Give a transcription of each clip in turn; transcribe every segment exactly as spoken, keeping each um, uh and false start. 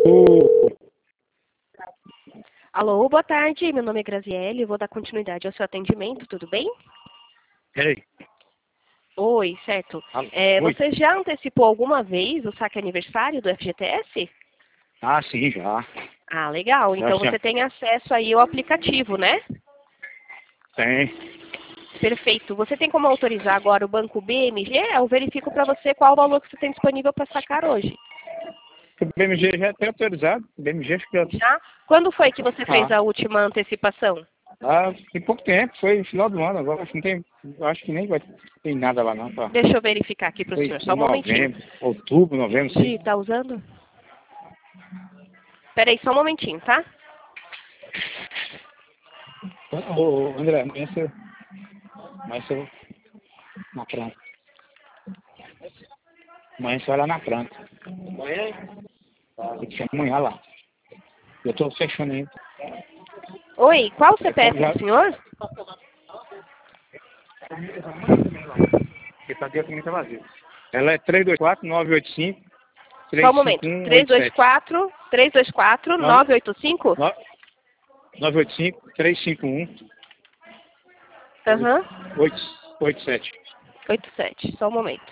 Ô, Alô, boa tarde. Meu nome é Graziele. Eu vou dar continuidade ao seu atendimento, tudo bem? peraí. Oi, certo. Alô, É, oi. você já antecipou alguma vez o saque aniversário do F G T S? Ah, sim, já. Ah, legal. Já, Então já. você tem acesso aí ao aplicativo, né? Tem. Perfeito. Você tem como autorizar agora o Banco B M G? Eu verifico para você qual o valor que você tem disponível para sacar hoje. O B M G já tem autorizado. O B M G fica... Já? Quando foi que você fez Ah, a última antecipação? ah, tem pouco tempo. Foi no final do ano agora. Acho que não tem... Acho que nem vai tem nada lá não. Tá? Deixa eu verificar aqui para o Foi senhor, em só um momentinho. novembro, outubro, novembro, sei. Gi, tá usando? Peraí, só um momentinho, tá? Ô, ô, André, amanhã você... Amanhã você... Na planta. Amanhã você vai lá na planta. Amanhã? Tem que ser amanhã lá. Eu tô fechando ainda. Oi, qual o É como C P F já... do senhor? Porque tá dentro tá vazio. Ela é três dois quatro, nove oito cinco, Só um três cinco momento. um, três oito dois sete. quatro, três dois quatro, nove oito cinco? nove oito cinco, três cinco um, Aham. oito oito sete. oito sete. Só um momento.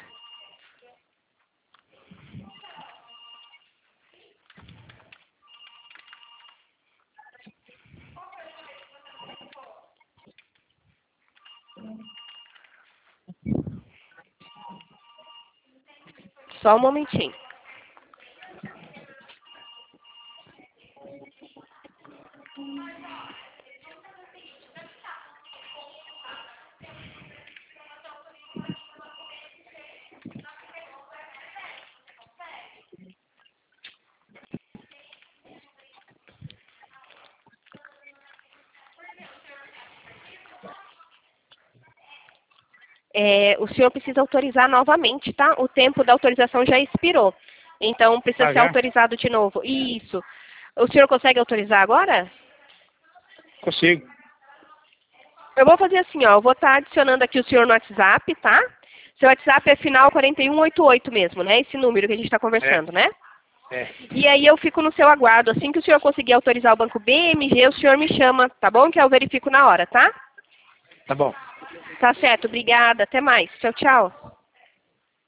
Só um momentinho. É, o senhor precisa autorizar novamente, tá? O tempo da autorização já expirou. Então, precisa Ah, ser já? autorizado de novo. Isso. O senhor consegue autorizar agora? Consigo. Eu vou fazer assim, ó. Eu vou estar adicionando aqui o senhor no WhatsApp, tá? Seu WhatsApp é final quarenta e um oitenta e oito mesmo, né? Esse número que a gente está conversando, né? É. E aí eu fico no seu aguardo. Assim que o senhor conseguir autorizar o Banco B M G, o senhor me chama, tá bom? Que eu verifico na hora, tá? Tá bom. Tá certo. Obrigada. Até mais. Tchau, tchau.